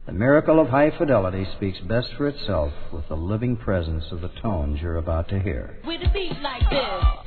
The miracle of high fidelity speaks best for itself with the living presence of the tones you're about to hear. With a beat like this.